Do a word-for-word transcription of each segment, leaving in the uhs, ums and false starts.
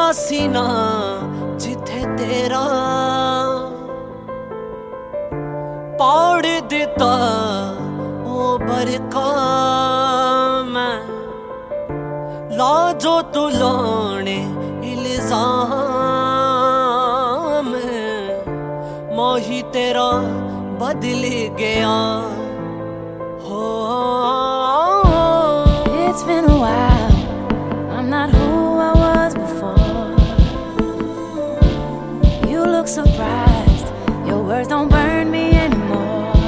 सीना जिथे तेरा पाड़ दिता ओ बरका मैं ला जो तू लाने इल्जाम मोही तेरा बदल गया हो। It's been a while, I'm not who I was before. You look surprised, your words don't burn me anymore.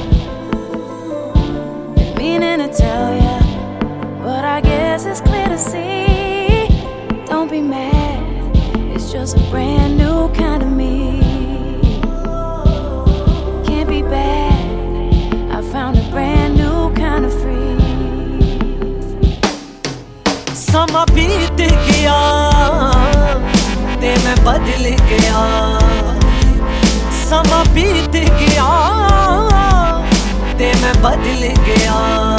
Been meaning to tell ya, but I guess it's clear to see. Don't be mad, it's just a brand new kind of me. Can't be bad, I found a brand new kind of free. समा बीत गया ते मैं बदल गया, समा बीत गया ते मैं बदल गया,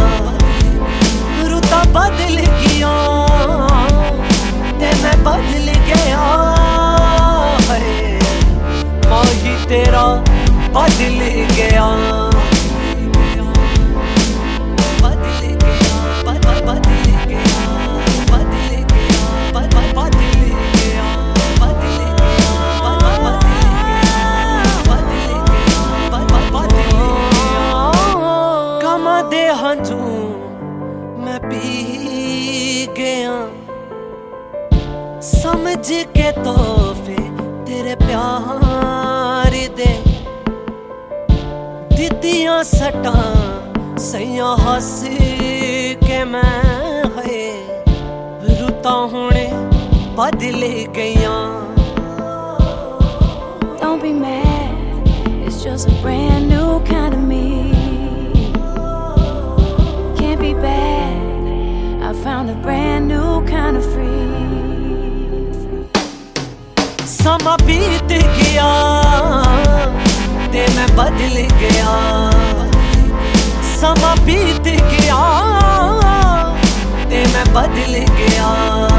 रुता बदल गया ते मैं बदल गया, माही तेरा बदल गया। हंजू मैं पी गया समझ के तोहफे तेरे प्यार दे, दितियां सटा सैया हंस के मैं है रुता हुणे बदल गया। Don't be mad, it's just a brand new kind of me. Be bad, I found a brand new kind of free. समा बीत गया ते मैं बदल गया, समा बीत गया ते मैं बदल गया,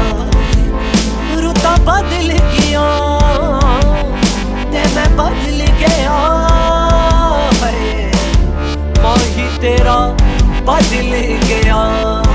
रुता बदल गया ते मैं बदल गया, माही तेरा बदल गया।